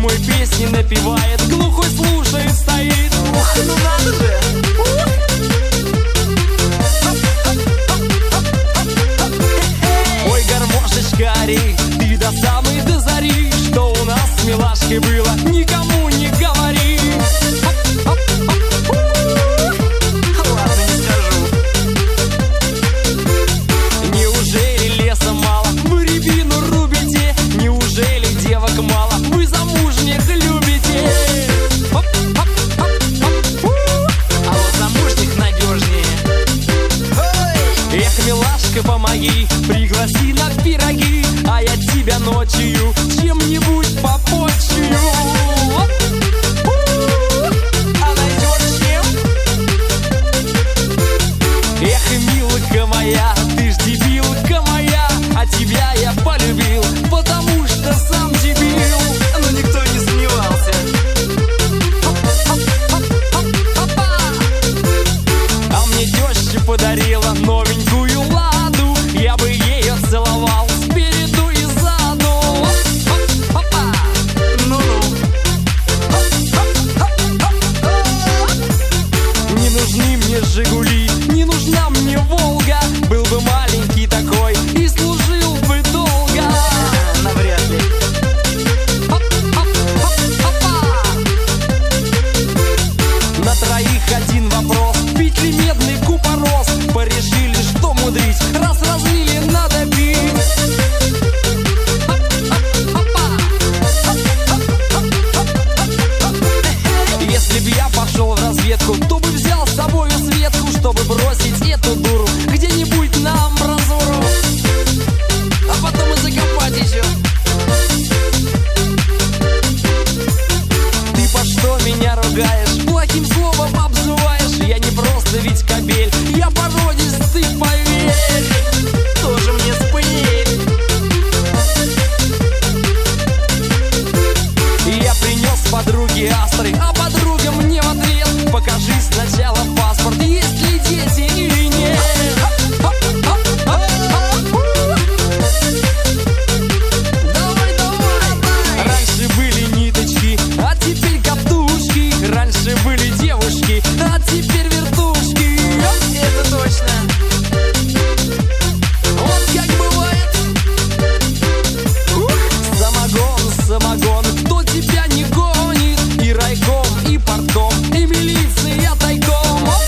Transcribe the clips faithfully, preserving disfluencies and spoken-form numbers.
мой песни напевает, глухой слушает, стоит. Ух, ну надо же! Ой, гармошечка, ори, ты до самой до зари. Что у нас с милашкой было, никому не говори. Ладно, не скажу. Неужели леса мало, вы рябину рубите? Неужели девок мало, вы замужних любите? А вот замужних надежнее. Эх, милашка, помоги, пригласи на пироги, а я тебя ночью чем-нибудь попочую. А найдешь чем? Эх, милка моя, ты ж дебилка моя, а тебя я полюбил, потому что сам дебил. Ну никто не сомневался. А мне теща подарила новенькую ладу, я бы ее целовал спереду и сзаду. Ну-ну. Не нужны мне Жигули, не нужна мне Волга, был бы маленький такой и служил бы долго. Навряд ли. На троих один вопрос, пить ли медный купорос? Порешили, что мудрить, раз разлили, надо пить. Если б я пошел в разведку, то бы взял с собой Светку, чтобы бросить эту дуру где-нибудь на амбразуру, а потом и закопать еще. Ты по что меня ругаешь, плохим словом обзываешь? Я не просто ведь кобель, я породист, ты поверь. Тоже мне спыль. Я принес подруге астры, а подруга мне в ответ: покажи сначала паспорт, есть ли дети или нет. Давай, давай. Раньше были ниточки, а теперь каптушки. Раньше были девушки, а теперь вертушки. Это точно. Вот как бывает. Самогон, самогон, кто тебя не гонит? И райком, и портком, и милиция тайком.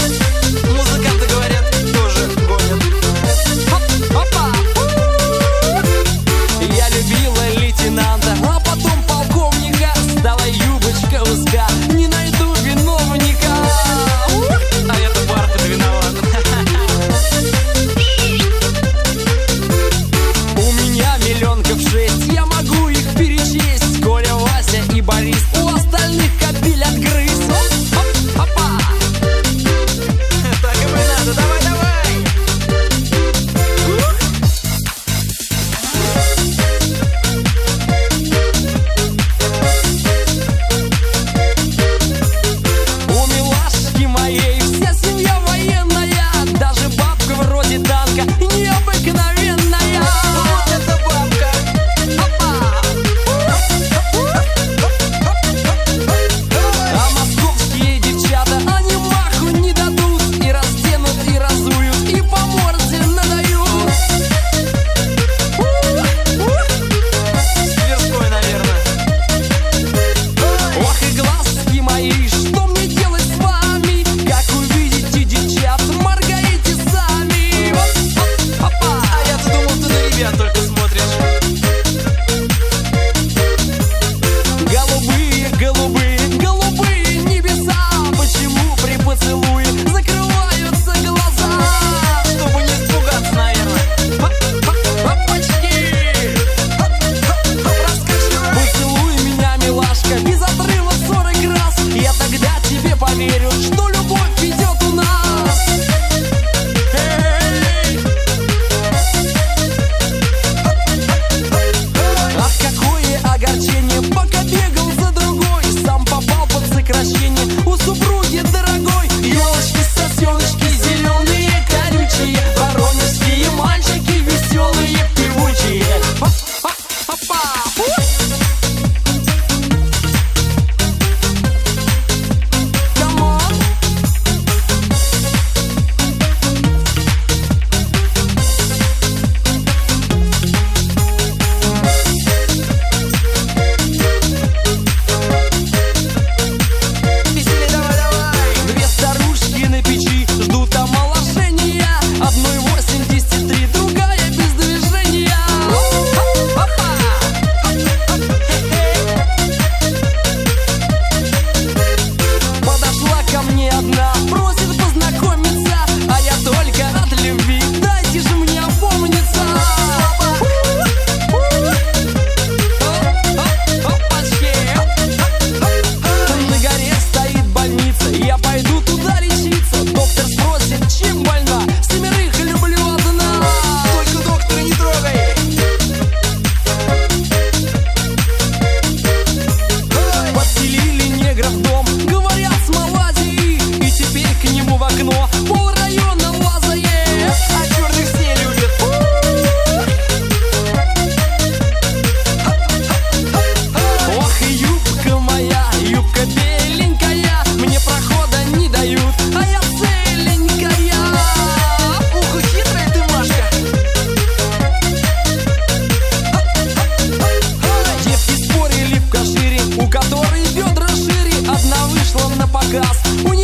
на показ. У